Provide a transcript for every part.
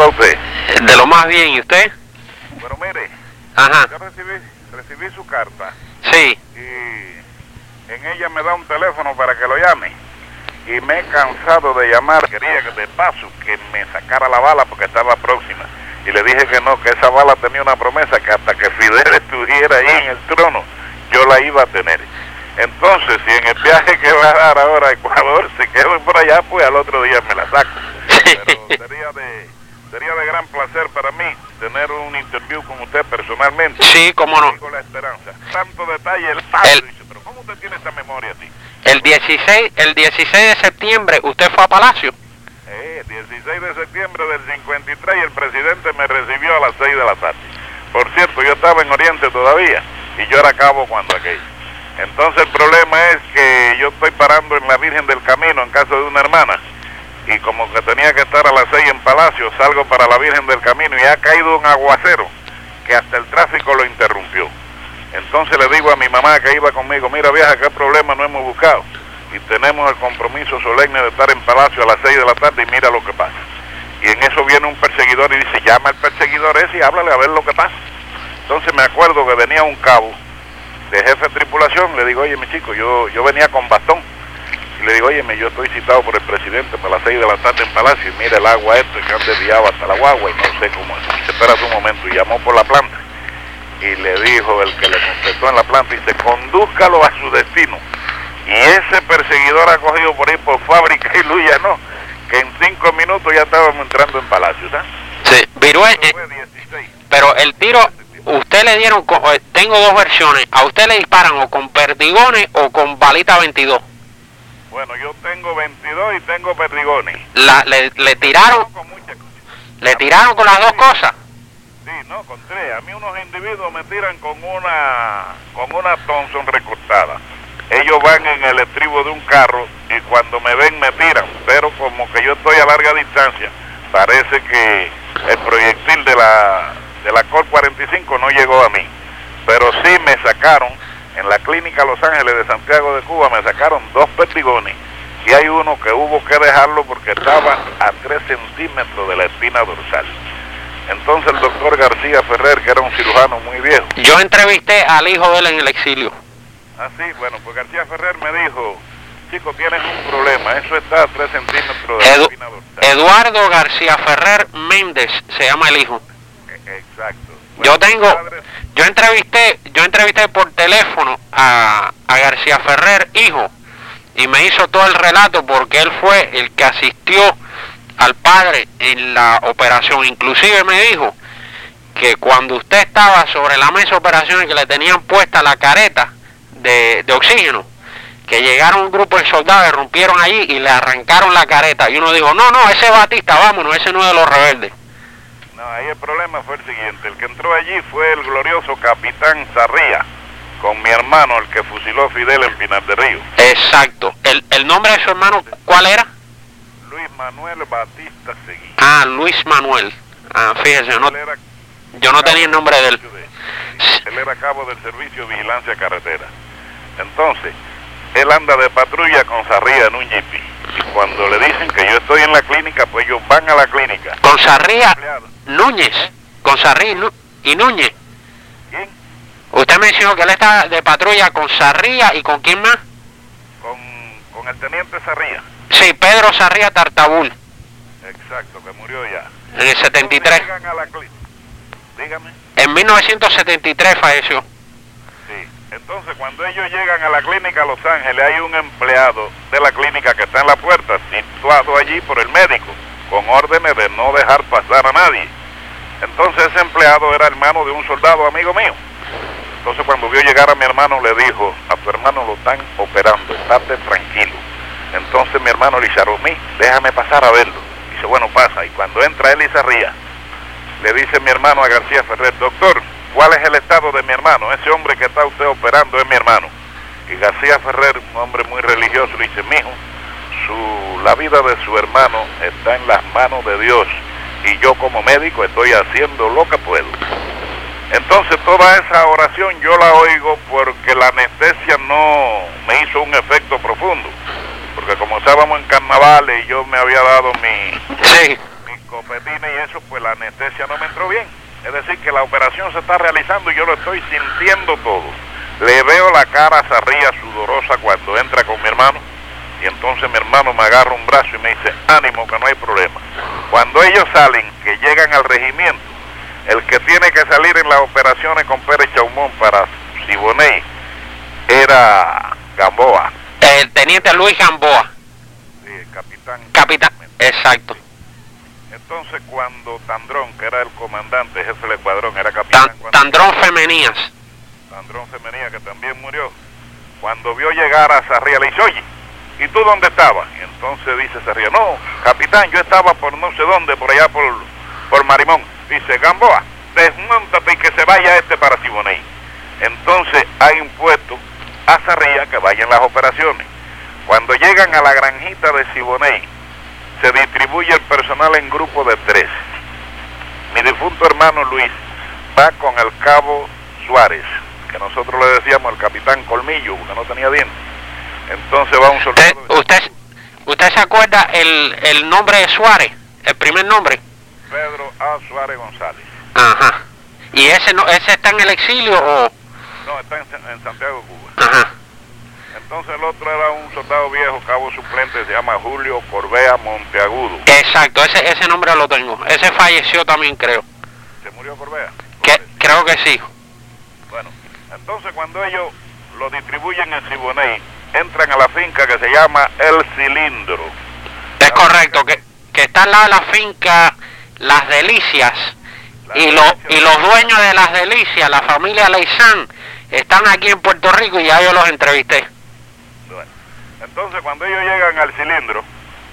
está usted? De lo más bien, ¿y usted? Bueno, mire, Ajá. yo recibí su carta Sí. y en ella me da un teléfono para que lo llame. Y me he cansado de llamar. Quería que de paso que me sacara la bala porque estaba próxima. Y le dije que no, que esa bala tenía una promesa, que hasta que Fidel estuviera ahí en el trono, yo la iba a tener. Entonces, si en el viaje que va a dar ahora a Ecuador se quedó por allá, pues al otro día me la saco. Pero sería de gran placer para mí tener un interview con usted personalmente. Sí, cómo no. Con la esperanza. Tanto detalle el padre dice, pero ¿cómo usted tiene esa memoria así? El 16 de septiembre, ¿usted fue a Palacio? 16 de septiembre del 53 y el presidente me recibió a las 6 de la tarde. Por cierto, yo estaba en Oriente todavía y yo era cabo cuando aquello. Entonces el problema es que yo estoy parando en la Virgen del Camino en casa de una hermana y como que tenía que estar a las 6 en Palacio, salgo para la Virgen del Camino y ha caído un aguacero que hasta el tráfico lo interrumpió. Entonces le digo a mi mamá que iba conmigo, mira vieja, qué problema no hemos buscado y tenemos el compromiso solemne de estar en Palacio a las 6 de la tarde y mira lo que pasa. Y en eso viene un perseguidor y dice, llama al perseguidor ese y háblale a ver lo que pasa. Entonces me acuerdo que venía un cabo de jefe de tripulación, le digo, oye mi chico, yo venía con bastón y le digo, oye, yo estoy citado por el presidente para las 6 de la tarde en Palacio y mira el agua esto y que han desviado hasta la guagua y no sé cómo es. Dice, espérate un momento, y llamó por la planta y le dijo el que le contestó en la planta, dice, condúzcalo a su destino. Y ese perseguidor ha cogido por ahí por Fábrica y Luz no, que en 5 minutos ya estábamos entrando en Palacio, ¿sabes? Sí, Virué, pero el tiro, usted le dieron, tengo dos versiones, a usted le disparan o con perdigones o con balita 22. Bueno, yo tengo 22 y tengo perdigones. Le tiraron, le tiraron con las dos cosas. Sí, no, con 3. A mí unos individuos me tiran con una Thompson recortada. Ellos van en el estribo de un carro y cuando me ven me tiran, pero como que yo estoy a larga distancia, parece que el proyectil de la Col 45 no llegó a mí. Pero sí me sacaron, en la clínica Los Ángeles de Santiago de Cuba, me sacaron 2 perdigones y hay uno que hubo que dejarlo porque estaba a 3 centímetros de la espina dorsal. Entonces el doctor García Ferrer, que era un cirujano muy viejo. Yo entrevisté al hijo de él en el exilio. Ah, sí, bueno, pues García Ferrer me dijo, chico, tienes un problema, eso está a 3 centímetros de la espina dorsal. Eduardo García Ferrer Méndez se llama el hijo. Exacto. Bueno, yo entrevisté por teléfono a García Ferrer, hijo, y me hizo todo el relato porque él fue el que asistió al padre en la operación. Inclusive me dijo que cuando usted estaba sobre la mesa de operaciones que le tenían puesta la careta de oxígeno, que llegaron un grupo de soldados, irrumpieron allí y le arrancaron la careta y uno dijo, no, ese es Batista, vámonos, ese no es de los rebeldes. No, ahí el problema fue el siguiente, el que entró allí fue el glorioso capitán Sarría, con mi hermano, el que fusiló a Fidel en Pinar del Río. Exacto. ¿El nombre de su hermano cuál era? Luis Manuel Batista Seguí. Ah, Luis Manuel. Ah, fíjese, yo no tenía el nombre de él. Él era cabo del Servicio de Vigilancia Carretera. Entonces, él anda de patrulla con Sarría en un jeep. Y cuando le dicen que yo estoy en la clínica, pues ellos van a la clínica. Con Sarría Núñez. Con Sarría y Núñez. ¿Quién? Usted mencionó que él está de patrulla con Sarría y con quién más. Con el teniente Sarría. Sí, Pedro Sarría Tartabul. Exacto, que murió ya. En el 73. Llegan a la clínica. Dígame. En 1973 falleció. Sí. Entonces, cuando ellos llegan a la clínica Los Ángeles, hay un empleado de la clínica que está en la puerta, situado allí por el médico, con órdenes de no dejar pasar a nadie. Entonces, ese empleado era hermano de un soldado amigo mío. Entonces, cuando vio llegar a mi hermano, le dijo, a tu hermano lo están operando, estate tranquilo. Entonces, mi hermano le dice, Aromí, déjame pasar a verlo. Dice, bueno, pasa. Y cuando entra él y se ría, le dice mi hermano a García Ferrer, doctor, ¿cuál es el estado de mi hermano? Ese hombre que está usted operando es mi hermano. Y García Ferrer, un hombre muy religioso, le dice, mijo, la vida de su hermano está en las manos de Dios y yo como médico estoy haciendo lo que puedo. Entonces toda esa oración yo la oigo porque la anestesia no me hizo un efecto profundo, porque como estábamos en carnavales y yo me había dado mi copetines y eso, pues la anestesia no me entró bien. Es decir, que la operación se está realizando y yo lo estoy sintiendo todo. Le veo la cara a Sarría sudorosa cuando entra con mi hermano, y entonces mi hermano me agarra un brazo y me dice, ánimo, que no hay problema. Cuando ellos salen, que llegan al regimiento, el que tiene que salir en las operaciones con Pérez Chaumón para Siboney era Gamboa. El teniente Luis Gamboa. Sí, el capitán. Capitán, exacto. Entonces cuando Tandrón, que era el comandante, jefe del escuadrón, era capitán. Tandrón Femenías. Tandrón Femenía, que también murió. Cuando vio llegar a Sarría, le dice, oye, ¿y tú dónde estabas? Y entonces dice Sarría, no, capitán, yo estaba por no sé dónde, por allá por Marimón. Dice, Gamboa, desmóntate y que se vaya para Siboney. Entonces ha impuesto a Sarría que vaya en las operaciones. Cuando llegan a la granjita de Siboney, se distribuye el personal en grupo de 3. Mi difunto hermano Luis va con el cabo Suárez, que nosotros le decíamos el capitán Colmillo, porque no tenía dientes. Entonces va un soldado... ¿Usted se acuerda el nombre de Suárez? ¿El primer nombre? Pedro A. Suárez González. Ajá. ¿Y ese está en el exilio o...? No, está en Santiago, Cuba. Ajá. Entonces el otro era un soldado viejo, cabo suplente, se llama Julio Corbea Monteagudo. Exacto, ese nombre lo tengo. Ese falleció también, creo. ¿Se murió Corbea? Creo que sí. Bueno, entonces cuando ellos lo distribuyen en Siboney, entran a la finca que se llama El Cilindro. Es correcto, que está al lado de la finca Las Delicias. Y los dueños de Las Delicias, la familia Leizán, están aquí en Puerto Rico y ya yo los entrevisté. Bueno, entonces cuando ellos llegan al Cilindro,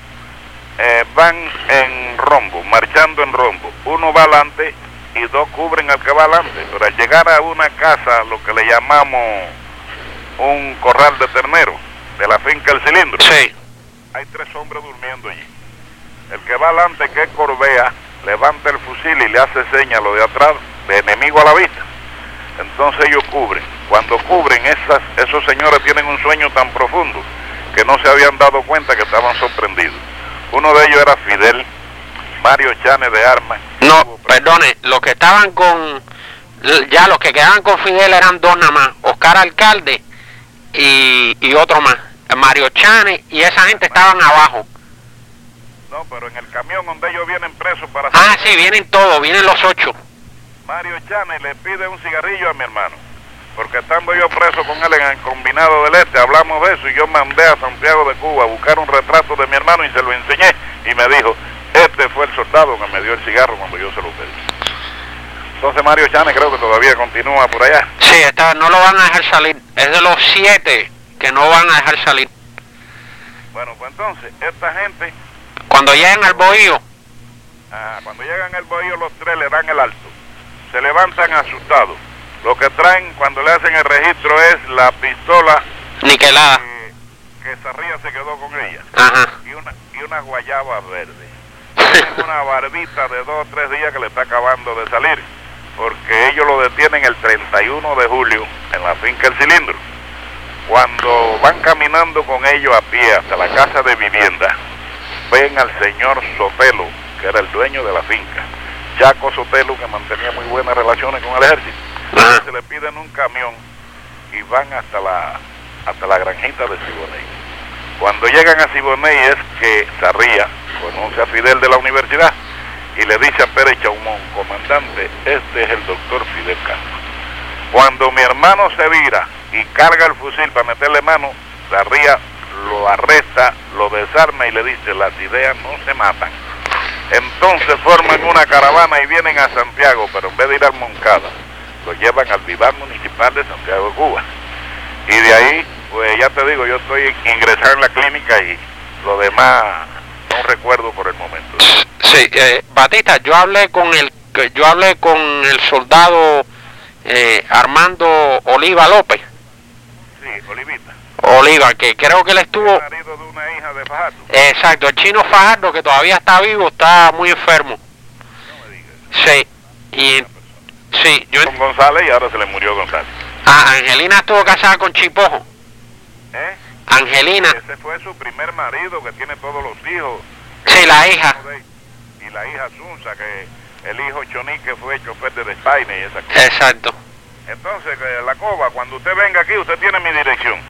van en rombo, marchando en rombo. Uno va adelante y 2 cubren al que va adelante. Pero al llegar a una casa, lo que le llamamos un corral de ternero, de la finca El Cilindro, sí, hay 3 hombres durmiendo allí. El que va adelante, que es Corbea, levanta el fusil y le hace señas a lo de atrás, de enemigo a la vista. Entonces ellos cubren. Cuando cubren, esos señores tienen un sueño tan profundo que no se habían dado cuenta que estaban sorprendidos. Uno de ellos era Fidel, Mario Chanes de Armas. No, perdone, los que estaban los que quedaban con Fidel eran 2 nada más, Oscar Alcalde y otro más, Mario Chanes, y esa gente estaban abajo. No, pero en el camión donde ellos vienen presos para... Ah, sí, vienen todos, vienen los 8. Mario Chanes le pide un cigarrillo a mi hermano, porque estando yo preso con él en el Combinado del Este, hablamos de eso y yo mandé a Santiago de Cuba a buscar un retrato de mi hermano y se lo enseñé y me dijo, este fue el soldado que me dio el cigarro cuando yo se lo pedí. Entonces Mario Chanes creo que todavía continúa por allá. Sí, no lo van a dejar salir, es de los 7 que no van a dejar salir. Bueno, pues entonces, esta gente... Cuando llegan al bohío. Cuando llegan al bohío los 3 le dan el alto. Se levantan asustados. Lo que traen cuando le hacen el registro es la pistola niquelada que Sarría se quedó con ella. Ajá. Y una guayaba verde. Tienen una barbita de 2 o 3 días que le está acabando de salir, porque ellos lo detienen el 31 de julio en la finca El Cilindro. Cuando van caminando con ellos a pie hasta la casa de vivienda, ven al señor Sotelo, que era el dueño de la finca, Chaco Sotelo, que mantenía muy buenas relaciones con el ejército. Se le piden un camión y van hasta la granjita de Siboney. Cuando llegan a Siboney es que Sarría conoce a Fidel de la universidad y le dice a Pérez Chaumón, comandante, este es el doctor Fidel Castro. Cuando mi hermano se vira y carga el fusil para meterle mano, Sarría lo arresta, lo desarma y le dice, las ideas no se matan. Entonces forman una caravana y vienen a Santiago, pero en vez de ir al Moncada, lo llevan al Vivar Municipal de Santiago de Cuba. Y de ahí, pues ya te digo, yo estoy ingresado en la clínica y lo demás no recuerdo por el momento. Sí, Batista, yo hablé con el soldado Armando Oliva López. Sí, Olivita. Oliva, que creo que él estuvo... El marido de una hija de Fajardo. Exacto, el chino Fajardo, que todavía está vivo, está muy enfermo. No me digas. Sí, y... Sí, Con González y ahora se le murió González. Angelina estuvo casada con Chipojo. Angelina. Ese fue su primer marido, que tiene todos los hijos. Sí, la hija. Y y la hija Sunza, que el hijo Chonique fue chofer de Despaine y esas cosas. Exacto. Entonces, la Coba, cuando usted venga aquí, usted tiene mi dirección.